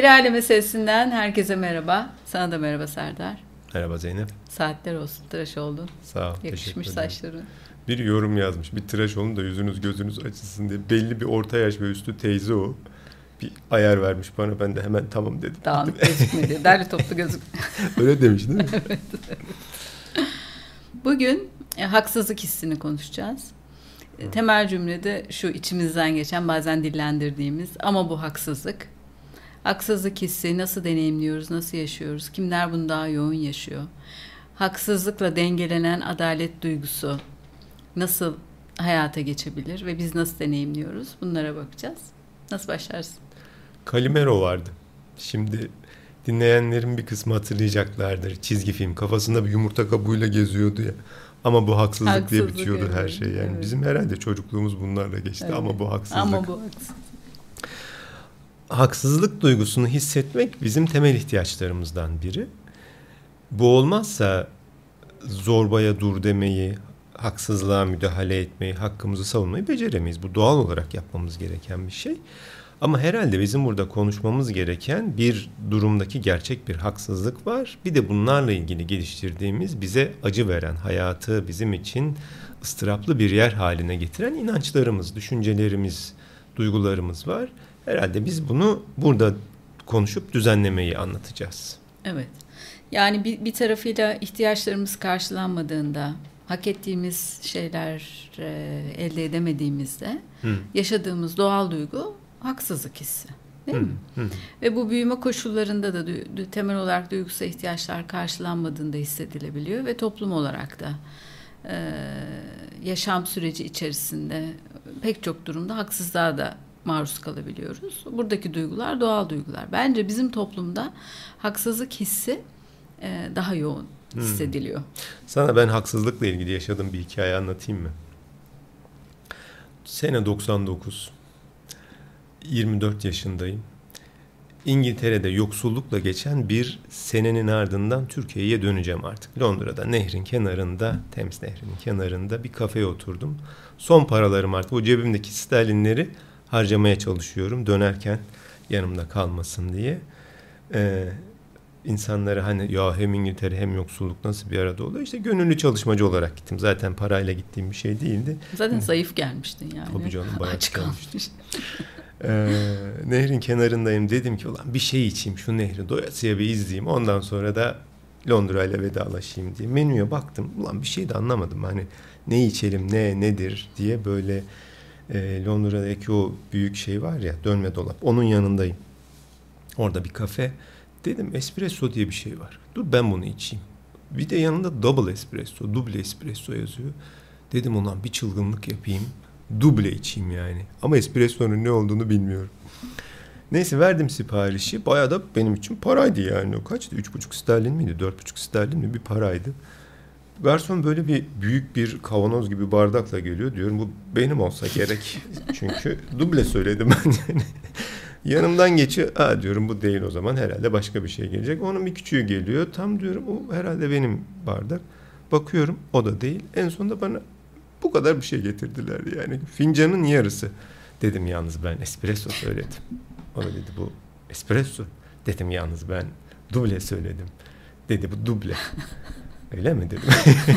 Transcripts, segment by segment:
Bir Aile Meselesinden herkese merhaba. Sana da merhaba Serdar. Merhaba Zeynep. Saatler olsun, tıraş oldun. Sağ ol. Yakışmış saçların. Bir yorum yazmış. Bir tıraş olun da yüzünüz gözünüz açılsın diye. Belli bir orta yaş ve üstü teyze o. Bir ayar vermiş bana. Ben de hemen tamam dedim. Dağınık gözükmedi. Derli toplu gözükmedi. Öyle demiş değil mi? Evet. Bugün haksızlık hissini konuşacağız. Temel cümlede şu içimizden geçen, bazen dillendirdiğimiz ama bu haksızlık. Haksızlık hissi nasıl deneyimliyoruz, nasıl yaşıyoruz? Kimler bunu daha yoğun yaşıyor? Haksızlıkla dengelenen adalet duygusu nasıl hayata geçebilir ve biz nasıl deneyimliyoruz? Bunlara bakacağız. Nasıl başlarsın? Calimero vardı. Şimdi dinleyenlerin bir kısmı hatırlayacaklardır. Çizgi film. Kafasında bir yumurta kabuğuyla geziyordu ya. Ama bu haksızlık diye bitiyordu her şey. Yani evet. Bizim herhalde çocukluğumuz bunlarla geçti. Evet. Ama bu haksızlık. Ama bu haksızlık. Haksızlık duygusunu hissetmek bizim temel ihtiyaçlarımızdan biri. Bu olmazsa zorbaya dur demeyi, haksızlığa müdahale etmeyi, hakkımızı savunmayı beceremeyiz. Bu doğal olarak yapmamız gereken bir şey. Ama herhalde bizim burada konuşmamız gereken bir durumdaki gerçek bir haksızlık var. Bir de bunlarla ilgili geliştirdiğimiz, bize acı veren, hayatı bizim için ıstıraplı bir yer haline getiren inançlarımız, düşüncelerimiz, duygularımız var. Herhalde biz bunu burada konuşup düzenlemeyi anlatacağız. Evet. Yani bir tarafıyla ihtiyaçlarımız karşılanmadığında, hak ettiğimiz şeyler elde edemediğimizde yaşadığımız doğal duygu haksızlık hissi. Değil mi? Ve bu büyüme koşullarında da temel olarak duygusal ihtiyaçlar karşılanmadığında hissedilebiliyor ve toplum olarak da yaşam süreci içerisinde pek çok durumda haksızlığa da maruz kalabiliyoruz. Buradaki duygular doğal duygular. Bence bizim toplumda haksızlık hissi daha yoğun hissediliyor. Sana ben haksızlıkla ilgili yaşadığım bir hikaye anlatayım mı? Sene 99. 24 yaşındayım. İngiltere'de yoksullukla geçen bir senenin ardından Türkiye'ye döneceğim artık. Londra'da nehrin kenarında, Thames Nehri'nin kenarında bir kafeye oturdum. Son paralarım artık. O cebimdeki sterlinleri harcamaya çalışıyorum dönerken yanımda kalmasın diye. İnsanlara hani ya hem İngiltere hem yoksulluk nasıl bir arada oluyor? İşte gönüllü çalışmacı olarak gittim. Zaten parayla gittiğim bir şey değildi. Zaten zayıf gelmiştin yani. Tabii canım bayağı gelmiştim. Nehrin kenarındayım. Dedim ki ulan bir şey içeyim şu nehri doyasıya bir izleyeyim. Ondan sonra da Londra ile vedalaşayım diye. Menüye baktım. Ulan bir şey de anlamadım. Hani ne içelim nedir diye böyle Londra'daki o büyük şey var ya dönme dolap. Onun yanındayım. Orada bir kafe. Dedim espresso diye bir şey var. Dur ben bunu içeyim. Bir de yanında double espresso, duble espresso yazıyor. Dedim ulan bir çılgınlık yapayım. Duble içeyim yani. Ama espresso'nun ne olduğunu bilmiyorum. Neyse verdim siparişi. Bayağı da benim için paraydı yani. O kaçtı? 3,5 sterlin miydi? 4,5 sterlin mi? Bir paraydı. Garson böyle bir büyük bir kavanoz gibi bardakla geliyor. Diyorum bu benim olsa gerek. Çünkü duble söyledim ben yani. Yanımdan geçiyor. Diyorum bu değil o zaman. Herhalde başka bir şey gelecek. Onun bir küçüğü geliyor. Tam diyorum o herhalde benim bardak. Bakıyorum o da değil. En sonunda bana bu kadar bir şey getirdiler yani. Fincanın yarısı. Dedim yalnız ben espresso söyledim. O da dedi bu espresso. Dedim yalnız ben duble söyledim. Dedi bu duble. Öyle mi dedim.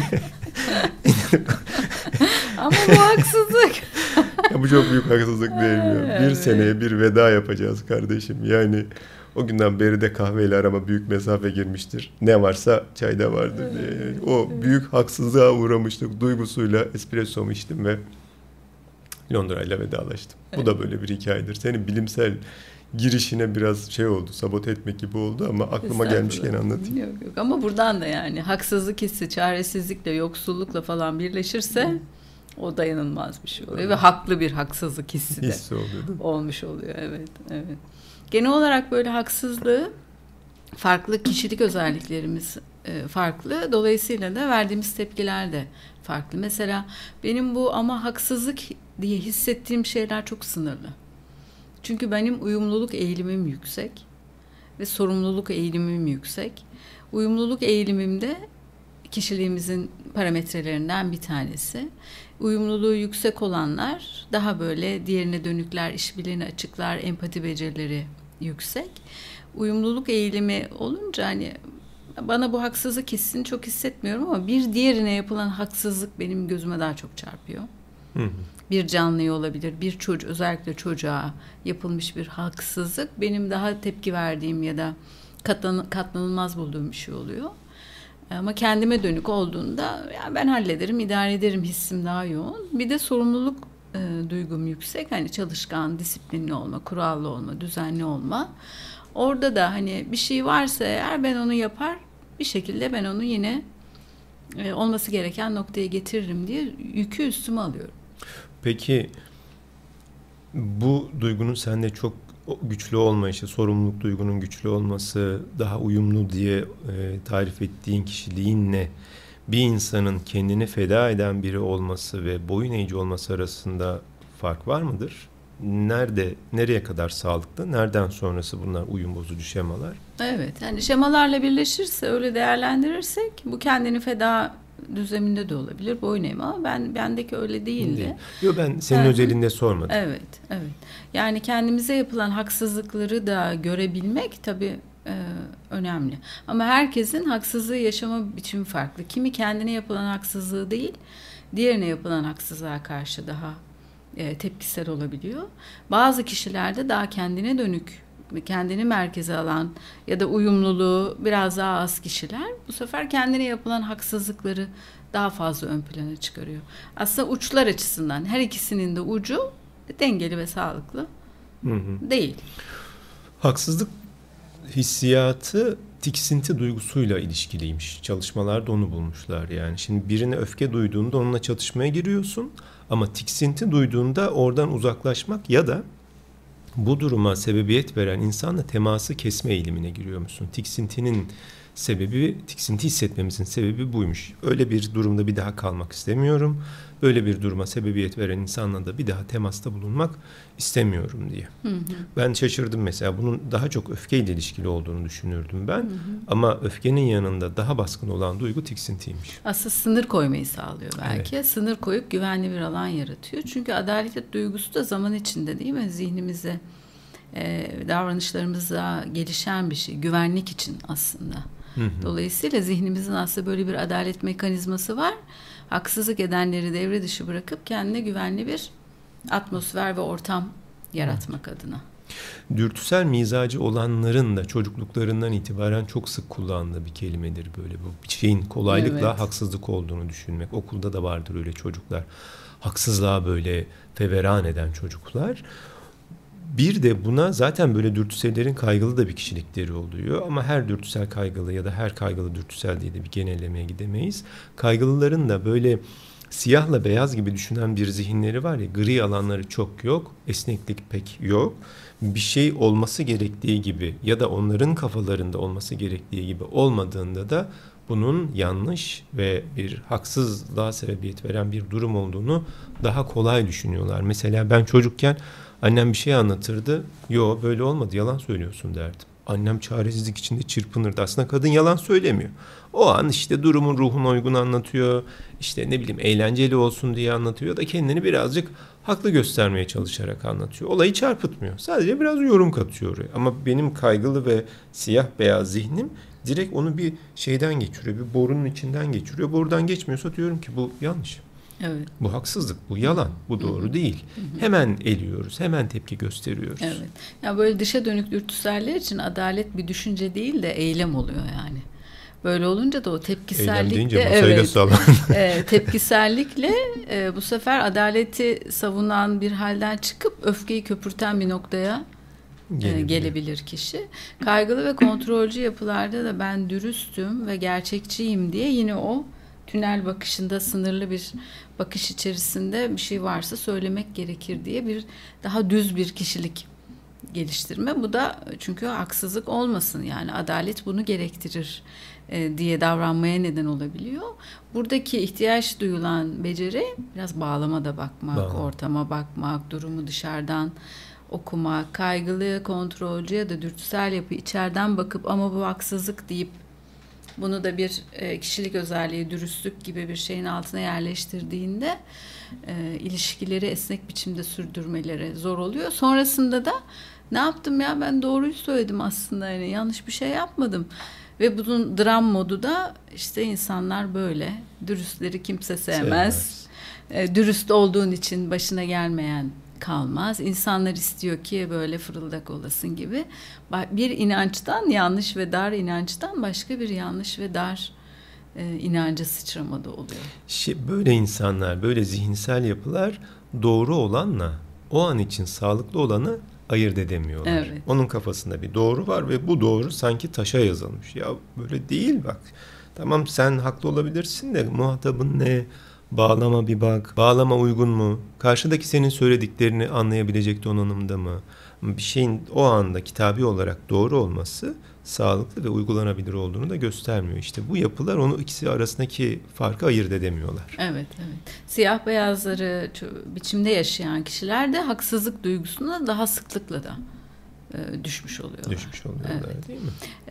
Ama bu haksızlık. Ya bu çok büyük haksızlık değil mi? Evet. Bir seneye bir veda yapacağız kardeşim. Yani o günden beri de kahveyle arama büyük mesafe girmiştir. Ne varsa çayda vardır diye. Yani o büyük haksızlığa uğramıştık duygusuyla espressomu içtim ve Londra ile vedalaştım. Evet. Bu da böyle bir hikayedir. Senin bilimsel girişine biraz şey oldu, sabote etmek gibi oldu ama aklıma gelmişken anlatayım. Yok ama buradan da yani haksızlık hissi, çaresizlikle, yoksullukla falan birleşirse o dayanılmaz bir şey oluyor. Evet. Ve haklı bir haksızlık hissi de olmuş oluyor. Evet. Genel olarak böyle haksızlığı farklı kişilik özelliklerimiz farklı. Dolayısıyla da verdiğimiz tepkiler de farklı. Mesela benim bu ama haksızlık diye hissettiğim şeyler çok sınırlı. Çünkü benim uyumluluk eğilimim yüksek ve sorumluluk eğilimim yüksek. Uyumluluk eğilimimde kişiliğimizin parametrelerinden bir tanesi. Uyumluluğu yüksek olanlar daha böyle diğerine dönükler, işbirliğine açıklar, empati becerileri yüksek. Uyumluluk eğilimi olunca hani bana bu haksızlık hissini çok hissetmiyorum ama bir diğerine yapılan haksızlık benim gözüme daha çok çarpıyor. Hı. Bir canlıya olabilir, bir çocuk, özellikle çocuğa yapılmış bir haksızlık benim daha tepki verdiğim ya da katlanılmaz bulduğum bir şey oluyor. Ama kendime dönük olduğunda yani ben hallederim, idare ederim hissim daha yoğun. Bir de sorumluluk duygum yüksek. Hani çalışkan, disiplinli olma, kurallı olma, düzenli olma. Orada da hani bir şey varsa eğer ben onu yapar, bir şekilde ben onu yine olması gereken noktaya getiririm diye yükü üstüme alıyorum. Peki bu duygunun sende çok güçlü olmayışı, sorumluluk duygunun güçlü olması, daha uyumlu diye tarif ettiğin kişiliğinle bir insanın kendini feda eden biri olması ve boyun eğici olması arasında fark var mıdır? Nereye kadar sağlıklı, nereden sonrası bunlar uyum bozucu şemalar? Evet, yani şemalarla birleşirse, öyle değerlendirirsek bu kendini feda düzleminde de olabilir, boyun eğme, ama bendeki öyle değildi. Yok, ben senin özelinde sormadım. Evet. Yani kendimize yapılan haksızlıkları da görebilmek tabii önemli. Ama herkesin haksızlığı yaşama biçimi farklı. Kimi kendine yapılan haksızlığı değil, diğerine yapılan haksızlığa karşı daha tepkisel olabiliyor. Bazı kişilerde daha kendine dönük, kendini merkeze alan ya da uyumluluğu biraz daha az kişiler bu sefer kendine yapılan haksızlıkları daha fazla ön plana çıkarıyor. Aslında uçlar açısından her ikisinin de ucu dengeli ve sağlıklı değil. Haksızlık hissiyatı tiksinti duygusuyla ilişkiliymiş. Çalışmalarda onu bulmuşlar yani. Şimdi birine öfke duyduğunda onunla çatışmaya giriyorsun ama tiksinti duyduğunda oradan uzaklaşmak ya da bu duruma sebebiyet veren insanla teması kesme eğilimine giriyor musun? Tiksintinin sebebi, tiksinti hissetmemizin sebebi buymuş. Öyle bir durumda bir daha kalmak istemiyorum. Böyle bir duruma sebebiyet veren insanla da bir daha temasta bulunmak istemiyorum diye. Ben şaşırdım mesela. Bunun daha çok öfkeyle ilişkili olduğunu düşünürdüm ben. Ama öfkenin yanında daha baskın olan duygu tiksintiymiş. Aslında sınır koymayı sağlıyor belki. Evet. Sınır koyup güvenli bir alan yaratıyor. Çünkü adalet duygusu da zaman içinde, değil mi? Zihnimize, davranışlarımıza gelişen bir şey. Güvenlik için aslında. Dolayısıyla zihnimizin aslında böyle bir adalet mekanizması var. Haksızlık edenleri devre dışı bırakıp kendine güvenli bir atmosfer ve ortam yaratmak adına. Dürtüsel mizacı olanların da çocukluklarından itibaren çok sık kullandığı bir kelimedir böyle. Bu bir şeyin kolaylıkla haksızlık olduğunu düşünmek. Okulda da vardır öyle çocuklar. Haksızlığa böyle feveran eden çocuklar. Bir de buna zaten böyle dürtüsellerin kaygılı da bir kişilikleri oluyor. Ama her dürtüsel kaygılı ya da her kaygılı dürtüsel diye de bir genellemeye gidemeyiz. Kaygılıların da böyle siyahla beyaz gibi düşünen bir zihinleri var ya, gri alanları çok yok, esneklik pek yok. Bir şey olması gerektiği gibi ya da onların kafalarında olması gerektiği gibi olmadığında da bunun yanlış ve bir haksızlığa sebebiyet veren bir durum olduğunu daha kolay düşünüyorlar. Mesela ben çocukken annem bir şey anlatırdı. Yo, böyle olmadı, yalan söylüyorsun derdim. Annem çaresizlik içinde çırpınırdı. Aslında kadın yalan söylemiyor. O an işte durumun ruhuna uygun anlatıyor. İşte ne bileyim eğlenceli olsun diye anlatıyor da kendini birazcık haklı göstermeye çalışarak anlatıyor. Olayı çarpıtmıyor. Sadece biraz yorum katıyor oraya. Ama benim kaygılı ve siyah beyaz zihnim direkt onu bir şeyden geçiriyor. Bir borunun içinden geçiriyor. Borudan geçmiyorsa diyorum ki bu yanlış. Evet. Bu haksızlık, bu yalan, bu doğru değil. Hemen eliyoruz, hemen tepki gösteriyoruz. Evet. Ya böyle dışa dönük dürtüseller için adalet bir düşünce değil de eylem oluyor yani. Böyle olunca da o tepkisellikle tepkisellikle bu sefer adaleti savunan bir halden çıkıp öfkeyi köpürten bir noktaya gelebilir kişi. Kaygılı ve kontrolcü yapılarda da ben dürüstüm ve gerçekçiyim diye yine o tünel bakışında, sınırlı bir bakış içerisinde bir şey varsa söylemek gerekir diye bir daha düz bir kişilik geliştirme. Bu da çünkü haksızlık olmasın, yani adalet bunu gerektirir diye davranmaya neden olabiliyor. Buradaki ihtiyaç duyulan beceri biraz bağlamada bakmak, ortama bakmak, durumu dışarıdan okumak, kaygılı, kontrolcü ya da dürtüsel yapı içeriden bakıp ama bu haksızlık deyip bunu da bir kişilik özelliği, dürüstlük gibi bir şeyin altına ilişkileri esnek biçimde sürdürmeleri zor oluyor. Sonrasında da Ne yaptım ya, ben doğruyu söyledim aslında, yani yanlış bir şey yapmadım. Ve bunun dram modu da işte insanlar böyle. Dürüstleri kimse sevmez. Dürüst olduğun için başına gelmeyen kalmaz. İnsanlar istiyor ki böyle fırıldak olasın gibi. Bir inançtan, yanlış ve dar inançtan başka bir yanlış ve dar inanca sıçramada oluyor. Böyle insanlar, böyle zihinsel yapılar doğru olanla o an için sağlıklı olanı ayırt edemiyorlar. Evet. Onun kafasında bir doğru var ve bu doğru sanki taşa yazılmış. Ya böyle değil bak. Tamam, sen haklı olabilirsin de muhatabın ne? Bağlama bir bak. Bağlama uygun mu? Karşıdaki senin söylediklerini anlayabilecek donanımda mı? Bir şeyin o anda kitabi olarak doğru olması sağlıklı ve uygulanabilir olduğunu da göstermiyor. İşte bu yapılar onu ikisi arasındaki farkı ayırt edemiyorlar. Evet, evet. Siyah beyazları biçimde yaşayan kişiler de haksızlık duygusuna daha sıklıkla da düşmüş oluyorlar. Düşmüş oluyorlar, evet. Değil mi?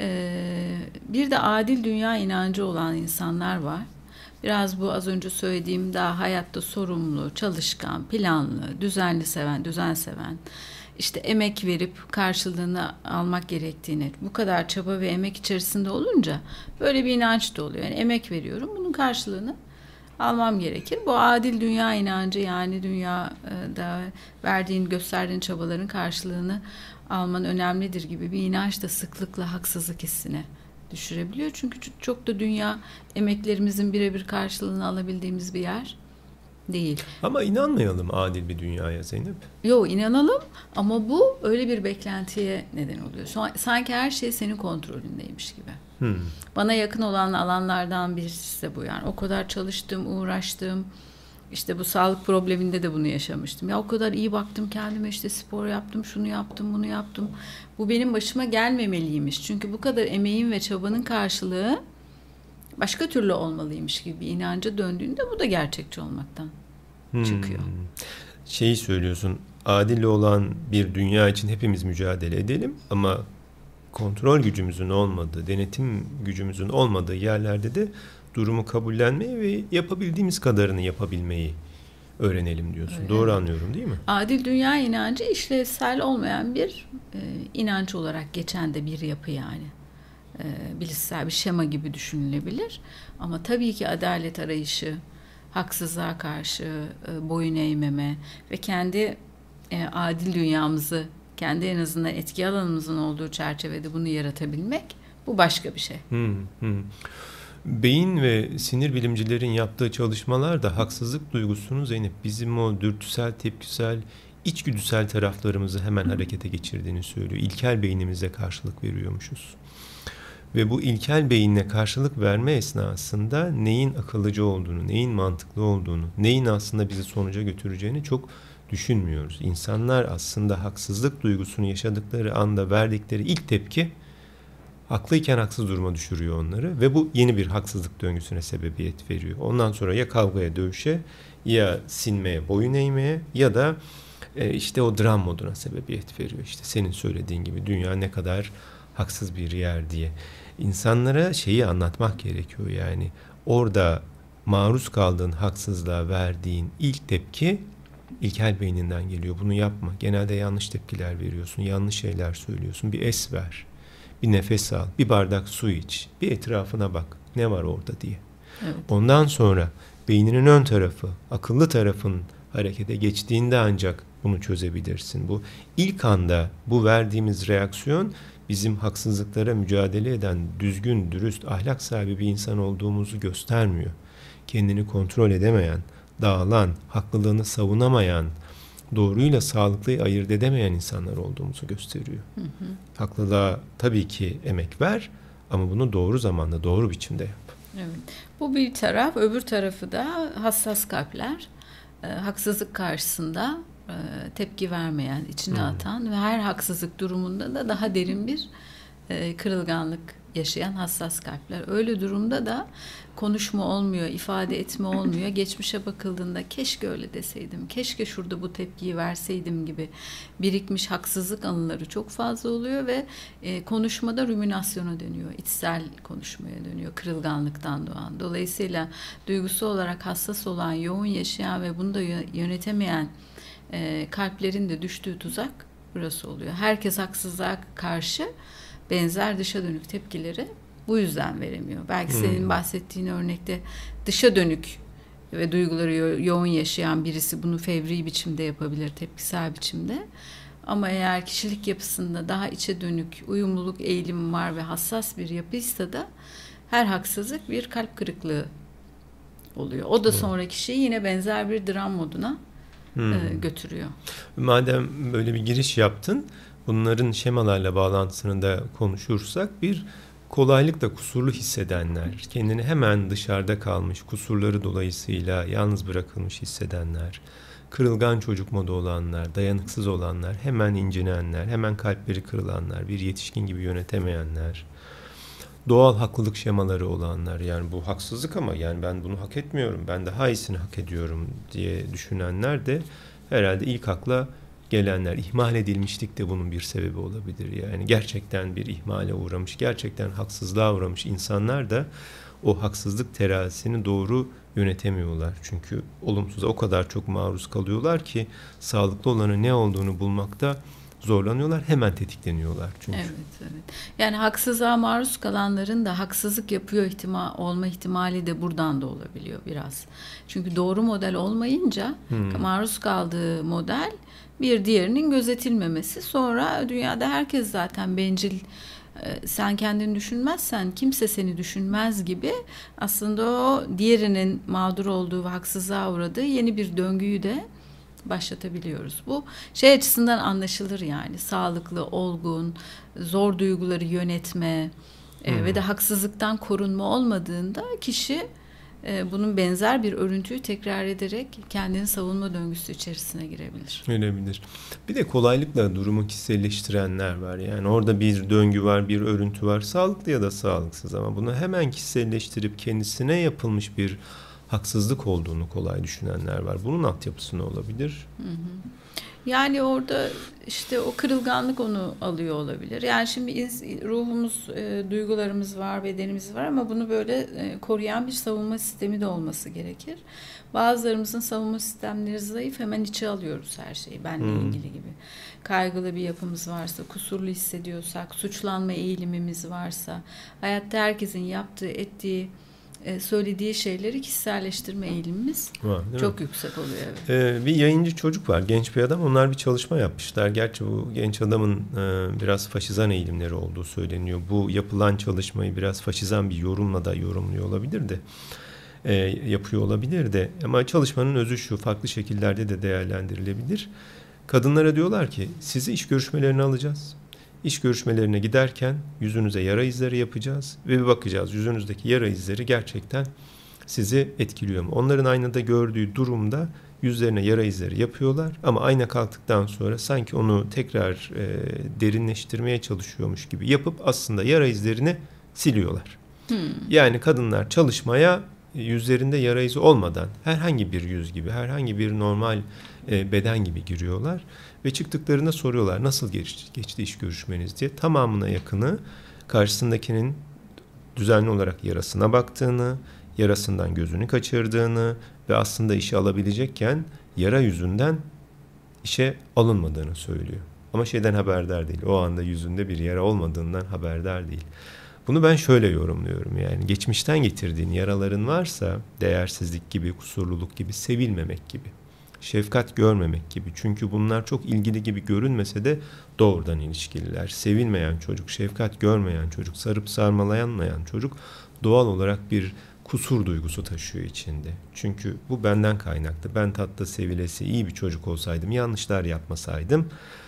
Bir de adil dünya inancı olan insanlar var. Biraz bu az önce söylediğim daha hayatta sorumlu, çalışkan, planlı, düzen seven, işte emek verip karşılığını almak gerektiğini, bu kadar çaba ve emek içerisinde olunca böyle bir inanç da oluyor. Yani emek veriyorum, bunun karşılığını almam gerekir. Bu adil dünya inancı, yani dünyada gösterdiğin çabaların karşılığını alman önemlidir gibi bir inanç da sıklıkla haksızlık hissine düşürebiliyor. Çünkü çok da dünya emeklerimizin birebir karşılığını alabildiğimiz bir yer değil. Ama inanmayalım adil bir dünyaya Zeynep. Yok, inanalım ama bu öyle bir beklentiye neden oluyor. Sanki her şey senin kontrolündeymiş gibi. Bana yakın olan alanlardan birisi de bu yani. O kadar çalıştım, uğraştım. İşte bu sağlık probleminde de bunu yaşamıştım. Ya o kadar iyi baktım kendime, işte spor yaptım, şunu yaptım, bunu yaptım. Bu benim başıma gelmemeliymiş. Çünkü bu kadar emeğin ve çabanın karşılığı başka türlü olmalıymış gibi bir inanca döndüğünde bu da gerçekçi olmaktan çıkıyor. Şeyi söylüyorsun, adil olan bir dünya için hepimiz mücadele edelim ama kontrol gücümüzün olmadığı, denetim gücümüzün olmadığı yerlerde de durumu kabullenmeyi ve yapabildiğimiz kadarını yapabilmeyi öğrenelim diyorsun. Öyle. Doğru anlıyorum değil mi? Adil dünya inancı işlevsel olmayan bir inanç olarak geçen de bir yapı yani. Bilişsel bir şema gibi düşünülebilir. Ama tabii ki adalet arayışı, haksızlığa karşı boyun eğmeme ve kendi adil dünyamızı, kendi en azından etki alanımızın olduğu çerçevede bunu yaratabilmek, bu başka bir şey. Beyin ve sinir bilimcilerin yaptığı çalışmalar da haksızlık duygusunu Zeynep bizim o dürtüsel, tepkisel, içgüdüsel taraflarımızı hemen harekete geçirdiğini söylüyor. İlkel beynimize karşılık veriyormuşuz. Ve bu ilkel beyinle karşılık verme esnasında neyin akıllıca olduğunu, neyin mantıklı olduğunu, neyin aslında bizi sonuca götüreceğini çok düşünmüyoruz. İnsanlar aslında haksızlık duygusunu yaşadıkları anda verdikleri ilk tepki haklıyken haksız duruma düşürüyor onları ve bu yeni bir haksızlık döngüsüne sebebiyet veriyor. Ondan sonra ya kavgaya, dövüşe, ya sinmeye, boyun eğmeye ya da işte o dram moduna sebebiyet veriyor. İşte senin söylediğin gibi dünya ne kadar haksız bir yer diye. İnsanlara şeyi anlatmak gerekiyor yani. Orada maruz kaldığın haksızlığa verdiğin ilk tepki ilkel beyninden geliyor. Bunu yapma. Genelde yanlış tepkiler veriyorsun. Yanlış şeyler söylüyorsun. Bir es ver. Bir nefes al. Bir bardak su iç. Bir etrafına bak. Ne var orada diye. Evet. Ondan sonra beyninin ön tarafı, akıllı tarafın harekete geçtiğinde ancak bunu çözebilirsin. Bu ilk anda bu verdiğimiz reaksiyon bizim haksızlıklara mücadele eden düzgün, dürüst, ahlak sahibi bir insan olduğumuzu göstermiyor. Kendini kontrol edemeyen, dağılan, haklılığını savunamayan, doğruyla sağlıklıyı ayırt edemeyen insanlar olduğumuzu gösteriyor. Haklılığa tabii ki emek ver ama bunu doğru zamanda, doğru biçimde yap. Evet. Bu bir taraf, öbür tarafı da hassas kalpler. Haksızlık karşısında tepki vermeyen, içine atan ve her haksızlık durumunda da daha derin bir kırılganlık yaşayan hassas kalpler. Öyle durumda da konuşma olmuyor, ifade etme olmuyor. Geçmişe bakıldığında keşke öyle deseydim, keşke şurada bu tepkiyi verseydim gibi birikmiş haksızlık anıları çok fazla oluyor ve konuşmada ruminasyona dönüyor, içsel konuşmaya dönüyor, kırılganlıktan doğan. Dolayısıyla duygusu olarak hassas olan, yoğun yaşayan ve bunu da yönetemeyen kalplerin de düştüğü tuzak burası oluyor. Herkes haksızlığa karşı benzer dışa dönük tepkileri bu yüzden veremiyor. Belki senin bahsettiğin örnekte dışa dönük ve duyguları yoğun yaşayan birisi bunu fevri biçimde yapabilir, tepkisel biçimde. Ama eğer kişilik yapısında daha içe dönük, uyumluluk eğilimi var ve hassas bir yapıysa da her haksızlık bir kalp kırıklığı oluyor. O da sonra kişiyi yine benzer bir dram moduna götürüyor. Madem böyle bir giriş yaptın, bunların şemalarla bağlantısını da konuşursak, bir kolaylıkla kusurlu hissedenler, kendini hemen dışarıda kalmış, kusurları dolayısıyla yalnız bırakılmış hissedenler, kırılgan çocuk modu olanlar, dayanıksız olanlar, hemen incinenler, hemen kalpleri kırılanlar, bir yetişkin gibi yönetemeyenler, doğal haklılık şemaları olanlar, yani bu haksızlık ama yani ben bunu hak etmiyorum, ben daha iyisini hak ediyorum diye düşünenler de herhalde ilk akla gelenler. İhmal edilmişlik de bunun bir sebebi olabilir. Yani gerçekten bir ihmale uğramış, gerçekten haksızlığa uğramış insanlar da o haksızlık terazisini doğru yönetemiyorlar. Çünkü olumsuza o kadar çok maruz kalıyorlar ki sağlıklı olanın ne olduğunu bulmakta zorlanıyorlar, hemen tetikleniyorlar çünkü. Evet. Yani haksızlığa maruz kalanların da haksızlık yapıyor olma ihtimali de buradan da olabiliyor biraz. Çünkü doğru model olmayınca maruz kaldığı model bir diğerinin gözetilmemesi. Sonra dünyada herkes zaten bencil, sen kendini düşünmezsen kimse seni düşünmez gibi, aslında o diğerinin mağdur olduğu ve haksızlığa uğradığı yeni bir döngüyü de başlatabiliyoruz. Bu şey açısından anlaşılır, yani sağlıklı, olgun, zor duyguları yönetme ve de haksızlıktan korunma olmadığında kişi bunun benzer bir örüntüyü tekrar ederek kendini savunma döngüsü içerisine girebilir. Girebilir. Bir de kolaylıkla durumu kişiselleştirenler var. Yani orada bir döngü var, bir örüntü var. Sağlıklı ya da sağlıksız, ama bunu hemen kişiselleştirip kendisine yapılmış bir haksızlık olduğunu kolay düşünenler var. Bunun altyapısı ne olabilir? Yani orada işte o kırılganlık onu alıyor olabilir. Yani şimdi ruhumuz, duygularımız var, bedenimiz var, ama bunu böyle koruyan bir savunma sistemi de olması gerekir. Bazılarımızın savunma sistemleri zayıf, hemen içe alıyoruz her şeyi, benle ilgili gibi. Kaygılı bir yapımız varsa, kusurlu hissediyorsak, suçlanma eğilimimiz varsa, hayatta herkesin yaptığı, ettiği, söylediği şeyleri kişiselleştirme eğilimimiz var, çok yüksek oluyor. Evet. Bir yayıncı çocuk var, genç bir adam. Onlar bir çalışma yapmışlar. Gerçi bu genç adamın biraz faşizan eğilimleri olduğu söyleniyor. Bu yapılan çalışmayı biraz faşizan bir yorumla da yorumluyor olabilir de, yapıyor olabilir de. Ama çalışmanın özü şu, farklı şekillerde de değerlendirilebilir. Kadınlara diyorlar ki, sizi iş görüşmelerine alacağız. İş görüşmelerine giderken yüzünüze yara izleri yapacağız ve bir bakacağız yüzünüzdeki yara izleri gerçekten sizi etkiliyor mu? Onların aynada gördüğü durumda yüzlerine yara izleri yapıyorlar, ama ayna kalktıktan sonra sanki onu tekrar derinleştirmeye çalışıyormuş gibi yapıp aslında yara izlerini siliyorlar. Yani kadınlar çalışmaya yüzlerinde yara izi olmadan herhangi bir yüz gibi, herhangi bir normal beden gibi giriyorlar. Ve çıktıklarında soruyorlar, nasıl geçti iş görüşmeniz diye. Tamamına yakını karşısındakinin düzenli olarak yarasına baktığını, yarasından gözünü kaçırdığını ve aslında işe alabilecekken yara yüzünden işe alınmadığını söylüyor. Ama şeyden haberdar değil. O anda yüzünde bir yara olmadığından haberdar değil. Bunu ben şöyle yorumluyorum, yani geçmişten getirdiğin yaraların varsa, değersizlik gibi, kusurluluk gibi, sevilmemek gibi, şefkat görmemek gibi. Çünkü bunlar çok ilgili gibi görünmese de doğrudan ilişkililer. Sevilmeyen çocuk, şefkat görmeyen çocuk, sarıp sarmalanmayan çocuk doğal olarak bir kusur duygusu taşıyor içinde. Çünkü bu benden kaynaklı. Ben tatlı, sevilesi, iyi bir çocuk olsaydım, yanlışlar yapmasaydım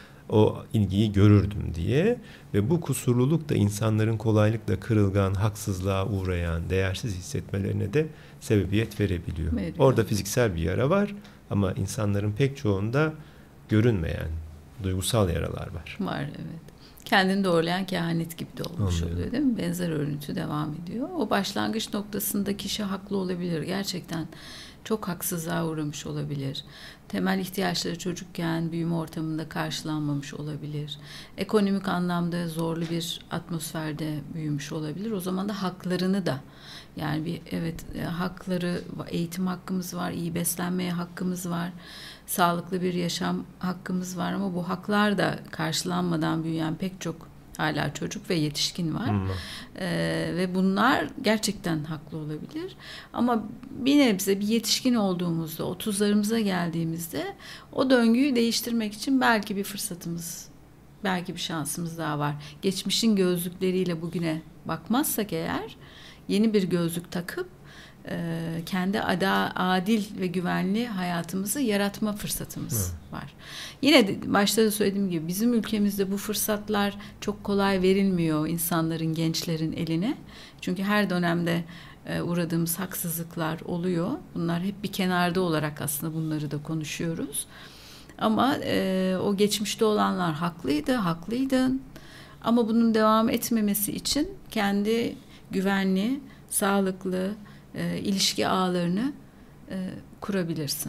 o ilgiyi görürdüm diye. Ve bu kusurluluk da insanların kolaylıkla kırılgan, haksızlığa uğrayan, değersiz hissetmelerine de sebebiyet verebiliyor. Orada fiziksel bir yara var. Ama insanların pek çoğunda görünmeyen duygusal yaralar var. Var, evet. Kendini doğrulayan kehanet gibi de olmuş oluyor, değil mi? Benzer örüntü devam ediyor. O başlangıç noktasında kişi haklı olabilir. Gerçekten çok haksızlığa uğramış olabilir. Temel ihtiyaçları çocukken büyüme ortamında karşılanmamış olabilir. Ekonomik anlamda zorlu bir atmosferde büyümüş olabilir. O zaman da haklarını da, yani hakları, eğitim hakkımız var, iyi beslenmeye hakkımız var. sağlıklı bir yaşam hakkımız var ama bu haklar da karşılanmadan büyüyen pek çok hala çocuk ve yetişkin var. Ve bunlar gerçekten haklı olabilir. Ama bir nebze bir yetişkin olduğumuzda, 30'larımıza geldiğimizde o döngüyü değiştirmek için belki bir fırsatımız, belki bir şansımız daha var. Geçmişin gözlükleriyle bugüne bakmazsak eğer, yeni bir gözlük takıp kendi adil ve güvenli hayatımızı yaratma fırsatımız var. Yine de başta da söylediğim gibi bizim ülkemizde bu fırsatlar çok kolay verilmiyor insanların, gençlerin eline. Çünkü her dönemde uğradığımız haksızlıklar oluyor. Bunlar hep bir kenarda olarak aslında bunları da konuşuyoruz. Ama o geçmişte olanlar haklıydın. Ama bunun devam etmemesi için kendi güvenli, sağlıklı ilişki ağlarını kurabilirsin.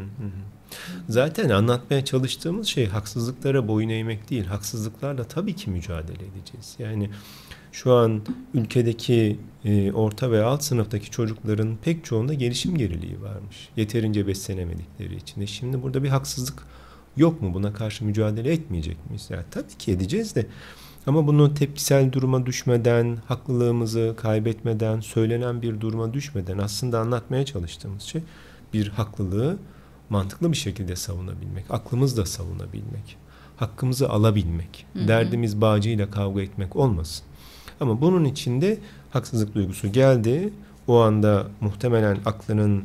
Zaten anlatmaya çalıştığımız şey haksızlıklara boyun eğmek değil. Haksızlıklarla tabii ki mücadele edeceğiz. Yani şu an ülkedeki orta ve alt sınıftaki çocukların pek çoğunda gelişim geriliği varmış. Yeterince beslenemedikleri için. Şimdi burada bir haksızlık yok mu? Buna karşı mücadele etmeyecek miyiz? Yani tabii ki edeceğiz de. Ama bunu tepkisel duruma düşmeden, haklılığımızı kaybetmeden, söylenen bir duruma düşmeden aslında anlatmaya çalıştığımız şey bir haklılığı mantıklı bir şekilde savunabilmek, aklımızla savunabilmek, hakkımızı alabilmek, derdimiz bağcıyla kavga etmek olmasın. Ama bunun içinde haksızlık duygusu geldi, o anda muhtemelen aklının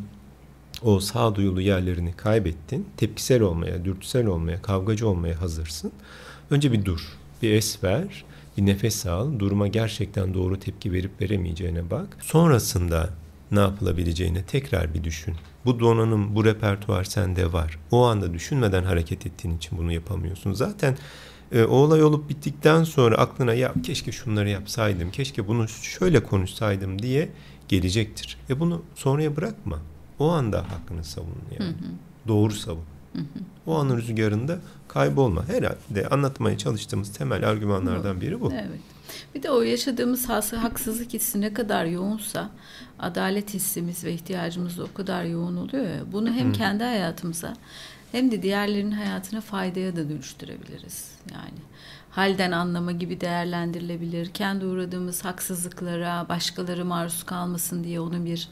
o sağduyulu yerlerini kaybettin, tepkisel olmaya, dürtüsel olmaya, kavgacı olmaya hazırsın. Önce bir dur. Bir es ver, bir nefes al, duruma gerçekten doğru tepki verip veremeyeceğine bak. Sonrasında ne yapılabileceğine tekrar bir düşün. Bu donanım, bu repertuar sende var. O anda düşünmeden hareket ettiğin için bunu yapamıyorsun. Zaten o olay olup bittikten sonra aklına ya keşke şunları yapsaydım, keşke bunu şöyle konuşsaydım diye gelecektir. Bunu sonraya bırakma. O anda hakkını savun yani. Doğru savun. O anın rüzgarında kaybolma. Herhalde anlatmaya çalıştığımız temel argümanlardan biri bu. Evet. Bir de o yaşadığımız haksızlık hissi ne kadar yoğunsa adalet hissimiz ve ihtiyacımız da o kadar yoğun oluyor ya. Bunu hem kendi hayatımıza hem de diğerlerinin hayatına faydaya da dönüştürebiliriz. Yani halden anlama gibi değerlendirilebilir. Kendi uğradığımız haksızlıklara başkaları maruz kalmasın diye onu bir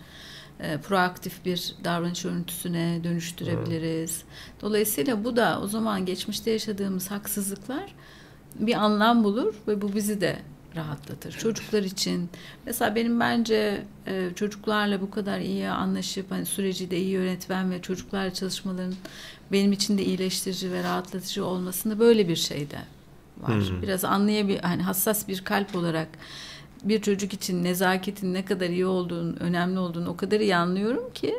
proaktif bir davranış örüntüsüne dönüştürebiliriz. Dolayısıyla bu da o zaman geçmişte yaşadığımız haksızlıklar bir anlam bulur ve bu bizi de rahatlatır. Çocuklar için mesela benim bence çocuklarla bu kadar iyi anlaşıp süreci de iyi yönetmen ve çocuklarla çalışmaların benim için de iyileştirici ve rahatlatıcı olmasında böyle bir şey de var. Biraz hassas bir kalp olarak bir çocuk için nezaketin ne kadar iyi olduğunu, önemli olduğunu o kadar iyi anlıyorum ki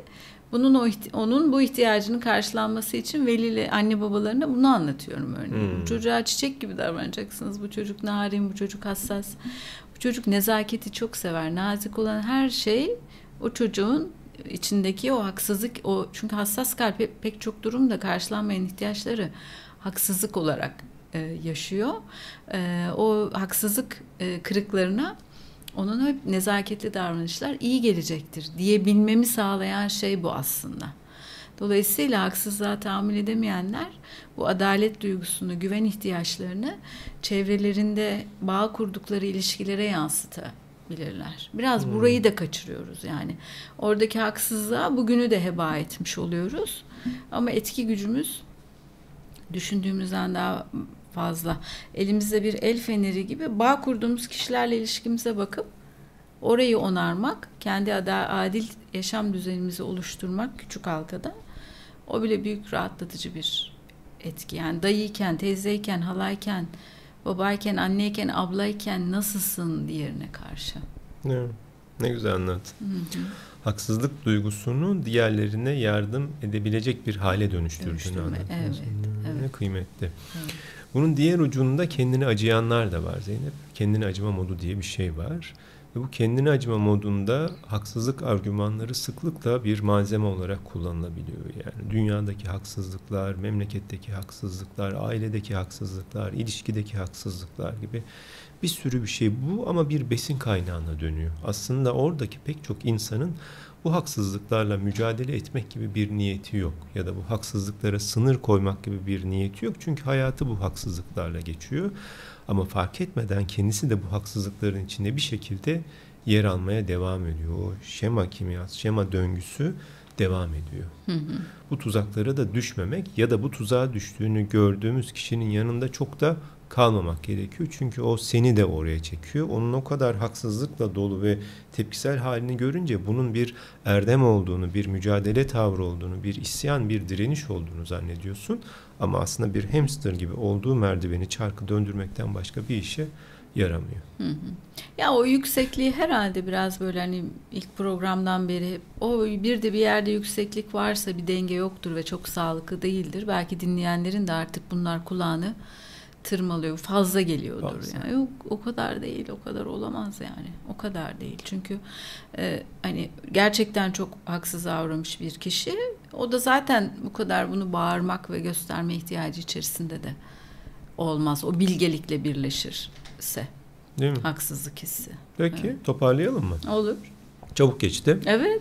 onun bu ihtiyacının karşılanması için anne babalarına bunu anlatıyorum örneğin. Bu çocuğa çiçek gibi davranacaksınız. Bu çocuk narin, bu çocuk hassas. Bu çocuk nezaketi çok sever. Nazik olan her şey o çocuğun içindeki o haksızlık, çünkü hassas kalp pek çok durumda karşılanmayan ihtiyaçları haksızlık olarak yaşıyor. O haksızlık kırıklarına onun hep nezaketli davranışlar iyi gelecektir diyebilmemi sağlayan şey bu aslında. Dolayısıyla haksızlığa tahammül edemeyenler bu adalet duygusunu, güven ihtiyaçlarını çevrelerinde bağ kurdukları ilişkilere yansıtabilirler. Biraz burayı da kaçırıyoruz yani. Oradaki haksızlığa bugünü de heba etmiş oluyoruz. Ama etki gücümüz düşündüğümüzden daha fazla. Elimizde bir el feneri gibi bağ kurduğumuz kişilerle ilişkimize bakıp orayı onarmak, kendi adil yaşam düzenimizi oluşturmak küçük halkada, o bile büyük rahatlatıcı bir etki. Yani dayıyken, teyzeyken, halayken, babayken, anneyken, ablayken nasılsın diğerine karşı. Ne güzel anlattın. Haksızlık duygusunu diğerlerine yardım edebilecek bir hale dönüştürdüğünü anlattın. Evet. Ne kıymetli. Evet. Bunun diğer ucunda kendini acıyanlar da var Zeynep. Kendini acıma modu diye bir şey var. Ve bu kendini acıma modunda haksızlık argümanları sıklıkla bir malzeme olarak kullanılabiliyor. Yani dünyadaki haksızlıklar, memleketteki haksızlıklar, ailedeki haksızlıklar, ilişkideki haksızlıklar gibi bir sürü bir şey bu, ama bir besin kaynağına dönüyor. Aslında oradaki pek çok insanın bu haksızlıklarla mücadele etmek gibi bir niyeti yok. Ya da bu haksızlıklara sınır koymak gibi bir niyeti yok. Çünkü hayatı bu haksızlıklarla geçiyor. Ama fark etmeden kendisi de bu haksızlıkların içinde bir şekilde yer almaya devam ediyor. O şema kimyası, şema döngüsü devam ediyor. Bu tuzaklara da düşmemek ya da bu tuzağa düştüğünü gördüğümüz kişinin yanında çok da kalmamak gerekiyor. Çünkü o seni de oraya çekiyor. Onun o kadar haksızlıkla dolu ve tepkisel halini görünce bunun bir erdem olduğunu, bir mücadele tavrı olduğunu, bir isyan, bir direniş olduğunu zannediyorsun. Ama aslında bir hamster gibi olduğu merdiveni çarkı döndürmekten başka bir işe yaramıyor. Ya o yüksekliği herhalde biraz böyle hani ilk programdan beri o bir de bir yerde yükseklik varsa bir denge yoktur ve çok sağlıklı değildir. Belki dinleyenlerin de artık bunlar kulağını tırmalıyor. Fazla geliyordur. Fazla. Yani. Yok o kadar değil. O kadar olamaz yani. O kadar değil. Çünkü hani gerçekten çok haksıza uğramış bir kişi. O da zaten bu kadar bunu bağırmak ve gösterme ihtiyacı içerisinde de olmaz. O bilgelikle birleşirse. Değil mi? Haksızlık hissi. Peki toparlayalım mı? Olur. Çabuk geçti. Evet.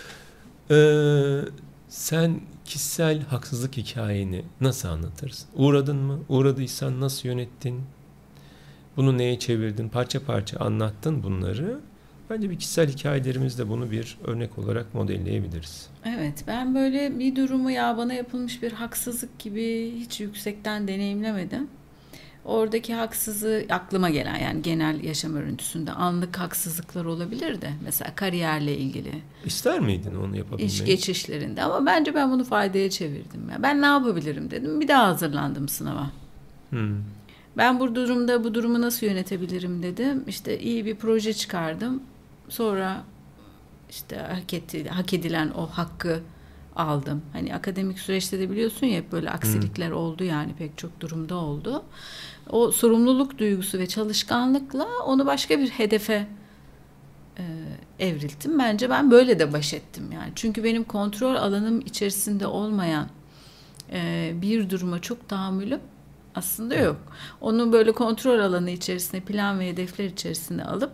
Sen kişisel haksızlık hikayeni nasıl anlatırsın? Uğradın mı? Uğradıysan nasıl yönettin? Bunu neye çevirdin? Parça parça anlattın bunları. Bence bir kişisel hikayelerimizde bunu bir örnek olarak modelleyebiliriz. Evet, ben böyle bir durumu ya bana yapılmış bir haksızlık gibi hiç yüksekten deneyimlemedim. Oradaki haksızlığı aklıma gelen yani genel yaşam örüntüsünde anlık haksızlıklar olabilir de mesela kariyerle ilgili. İster miydin onu yapabilmeyi? İş geçişlerinde ama bence ben bunu faydaya çevirdim. Ya. Ben ne yapabilirim dedim. Bir daha hazırlandım sınava. Ben bu durumda bu durumu nasıl yönetebilirim dedim. İşte iyi bir proje çıkardım. Sonra işte hak edilen o hakkı aldım. Hani akademik süreçte de biliyorsun ya hep böyle aksilikler oldu yani pek çok durumda oldu. O sorumluluk duygusu ve çalışkanlıkla onu başka bir hedefe evrilttim. Bence ben böyle de baş ettim yani. Çünkü benim kontrol alanım içerisinde olmayan bir duruma çok tahammülüm aslında yok. Onu böyle kontrol alanı içerisinde plan ve hedefler içerisinde alıp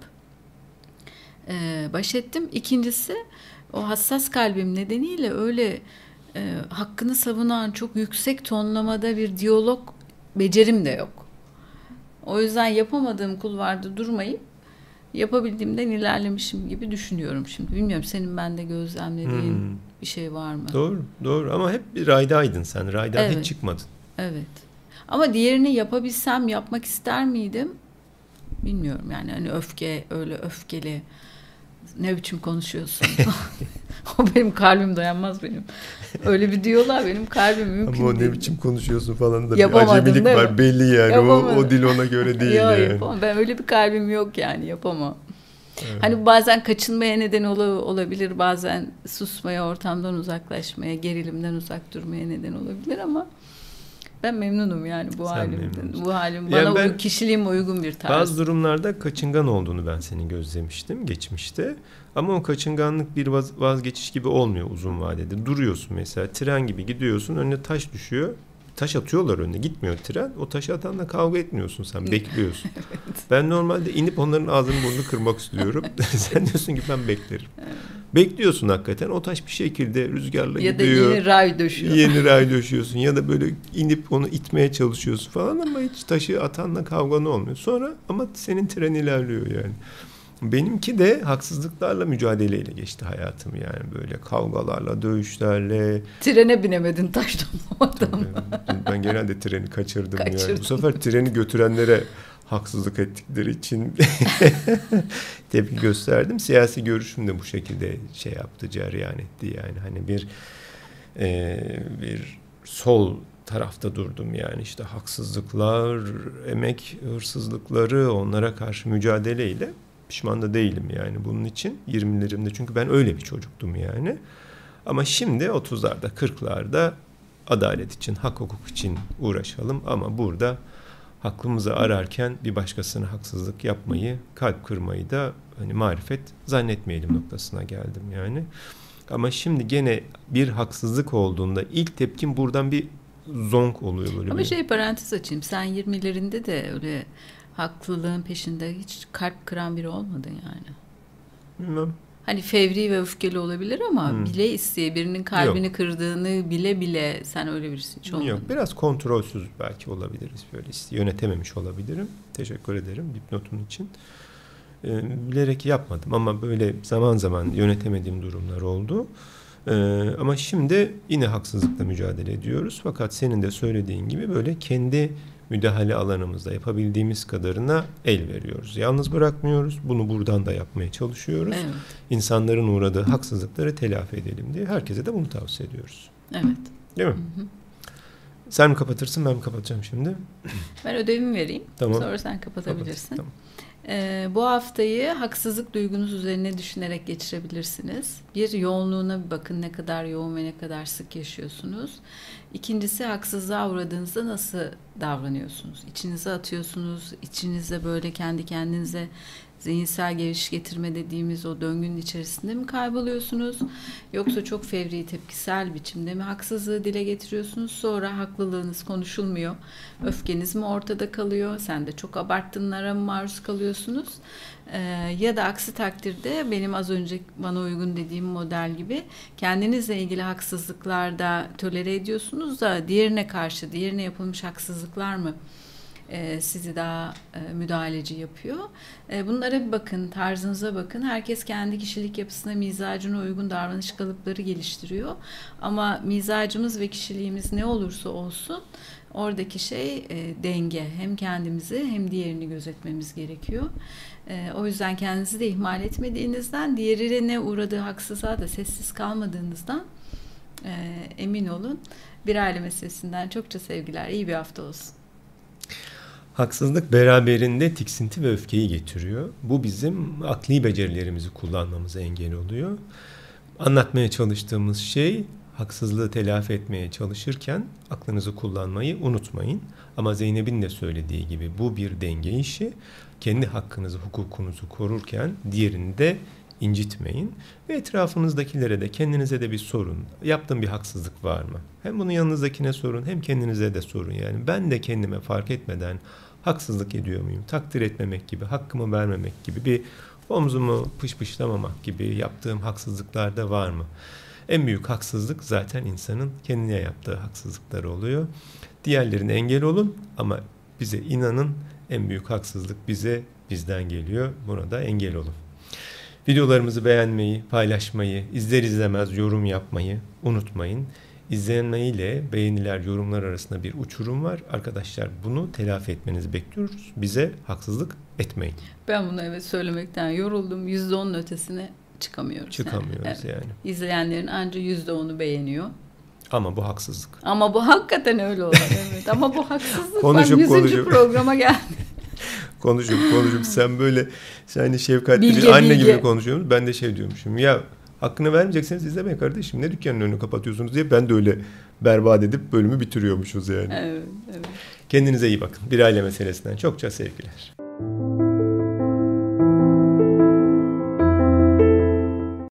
baş ettim. İkincisi o hassas kalbim nedeniyle öyle hakkını savunan çok yüksek tonlamada bir diyalog becerim de yok. O yüzden yapamadığım kulvarda durmayıp yapabildiğimden ilerlemişim gibi düşünüyorum şimdi. Bilmiyorum senin bende gözlemlediğin bir şey var mı? Doğru ama hep bir raydaydın sen. Raydan hiç çıkmadın. Evet. Ama diğerini yapabilsem yapmak ister miydim? Bilmiyorum yani hani öyle öfkeli ne biçim konuşuyorsun? O benim kalbim dayanmaz benim. Öyle bir diyorlar benim kalbim mümkün değil. Ama o ne biçim konuşuyorsun falan da bir acemilik var belli yani. O dil ona göre değil yani. Yapamam. Ben öyle bir kalbim yok yani yapamam. Evet. Hani bazen kaçınmaya neden olabilir. Bazen susmaya, ortamdan uzaklaşmaya, gerilimden uzak durmaya neden olabilir ama ben memnunum yani bu halimden. Bu halim bana yani kişiliğime uygun bir tarz. Bazı durumlarda kaçıngan olduğunu ben senin gözlemiştim geçmişte. Ama o kaçınganlık bir vazgeçiş gibi olmuyor uzun vadede. Duruyorsun mesela tren gibi gidiyorsun önüne taş düşüyor. Taş atıyorlar önüne gitmiyor tren. O taşı atanla kavga etmiyorsun sen bekliyorsun. Evet. Ben normalde inip onların ağzını burnunu kırmak istiyorum. Sen diyorsun ki ben beklerim. Evet. Bekliyorsun hakikaten. O taş bir şekilde rüzgarla ya gidiyor. Ya da yeni ray döşüyor. Yeni ray döşüyorsun. Ya da böyle inip onu itmeye çalışıyorsun falan ama hiç taşı atanla kavgan olmuyor. Sonra ama senin tren ilerliyor yani. Benimki de haksızlıklarla mücadeleyle geçti hayatım yani böyle kavgalarla, dövüşlerle. Trene binemedin taş toplamadan. Ben genelde treni kaçırdım yani. Bu sefer treni götürenlere haksızlık ettikleri için tepki gösterdim. Siyasi görüşüm de bu şekilde şey yaptı, cereyan etti yani. Hani bir sol tarafta durdum yani işte haksızlıklar, emek hırsızlıkları onlara karşı mücadeleyle pişman da değilim yani bunun için 20'lerimde çünkü ben öyle bir çocuktum yani. Ama şimdi 30'larda 40'larda adalet için, hak hukuk için uğraşalım ama burada hakkımızı ararken bir başkasına haksızlık yapmayı, kalp kırmayı da hani marifet zannetmeyelim noktasına geldim yani. Ama şimdi gene bir haksızlık olduğunda ilk tepkim buradan bir zonk oluyor böyle. Ama parantez açayım. Sen 20'lerinde de öyle haklılığın peşinde hiç kalp kıran biri olmadın yani. Bilmem. Hani fevri ve öfkeli olabilir ama bile isteye birinin kalbini kırdığını bile bile sen öyle birisi hiç olmadın. Yok, biraz kontrolsüz belki olabiliriz, böyle yönetememiş olabilirim. Teşekkür ederim dipnotun için. Bilerek yapmadım ama böyle zaman zaman yönetemediğim durumlar oldu. Ama şimdi yine haksızlıkla mücadele ediyoruz. Fakat senin de söylediğin gibi böyle kendi müdahale alanımızda yapabildiğimiz kadarına el veriyoruz. Yalnız bırakmıyoruz. Bunu buradan da yapmaya çalışıyoruz. Evet. İnsanların uğradığı haksızlıkları telafi edelim diye herkese de bunu tavsiye ediyoruz. Evet. Değil mi? Hı hı. Sen mi kapatırsın, ben mi kapatacağım şimdi? Ben ödevimi vereyim. Tamam. Sonra sen kapatabilirsin. Tamam. Bu haftayı haksızlık duygunuz üzerine düşünerek geçirebilirsiniz. Bir, yoğunluğuna bir bakın, ne kadar yoğun ve ne kadar sık yaşıyorsunuz. İkincisi, haksızlığa uğradığınızda nasıl davranıyorsunuz? İçinize atıyorsunuz, içinizde böyle kendi kendinize zihinsel geliş getirme dediğimiz o döngünün içerisinde mi kayboluyorsunuz? Yoksa çok fevri, tepkisel biçimde mi haksızlığı dile getiriyorsunuz? Sonra haklılığınız konuşulmuyor. Öfkeniz mi ortada kalıyor? Sen de çok abarttığınlara mı maruz kalıyorsunuz? Ya da aksi takdirde benim az önce bana uygun dediğim model gibi kendinizle ilgili haksızlıklarda tolere ediyorsunuz da diğerine karşı, diğerine yapılmış haksızlıklar mı sizi daha müdahaleci yapıyor? Bunlara bir bakın, tarzınıza bakın. Herkes kendi kişilik yapısına, mizacına uygun davranış kalıpları geliştiriyor. Ama mizacımız ve kişiliğimiz ne olursa olsun oradaki şey denge. Hem kendimizi hem diğerini gözetmemiz gerekiyor. O yüzden kendinizi de ihmal etmediğinizden, diğerine uğradığı haksızlığa da sessiz kalmadığınızdan emin olun. Bir aile meselesinden çokça sevgiler. İyi bir hafta olsun. Haksızlık beraberinde tiksinti ve öfkeyi getiriyor. Bu bizim akli becerilerimizi kullanmamıza engel oluyor. Anlatmaya çalıştığımız şey, haksızlığı telafi etmeye çalışırken aklınızı kullanmayı unutmayın. Ama Zeynep'in de söylediği gibi bu bir denge işi. Kendi hakkınızı, hukukunuzu korurken diğerini de incitmeyin. Ve etrafınızdakilere de, kendinize de bir sorun. Yaptığım bir haksızlık var mı? Hem bunu yanınızdakine sorun, hem kendinize de sorun. Yani ben de kendime fark etmeden haksızlık ediyor muyum? Takdir etmemek gibi, hakkımı vermemek gibi, bir omzumu pışpışlamamak gibi yaptığım haksızlıklar da var mı? En büyük haksızlık zaten insanın kendine yaptığı haksızlıklar oluyor. Diğerlerine engel olun ama bize inanın, en büyük haksızlık bizden geliyor. Buna da engel olun. Videolarımızı beğenmeyi, paylaşmayı, izler izlemez yorum yapmayı unutmayın. İzlenmeyle beğeniler, yorumlar arasında bir uçurum var. Arkadaşlar, bunu telafi etmenizi bekliyoruz. Bize haksızlık etmeyin. Ben bunu söylemekten yoruldum. %10'un ötesine çıkamıyoruz. Çıkamıyoruz yani. İzleyenlerin ancak %10'u beğeniyor. Ama bu haksızlık. Ama bu hakikaten öyle olur. Evet. Ama bu haksızlık. Konuşup 100. programa geldi. Konuşup sen böyle şefkatli bir anne gibi konuşuyorsun. Ben de diyormuşum. Ya hakkını vermeyecekseniz izlemeyin kardeşim. Ne dükkanın önünü kapatıyorsunuz diye ben de öyle berbat edip bölümü bitiriyormuşuz yani. Evet. Kendinize iyi bakın. Bir aile meselesinden çokça sevgiler.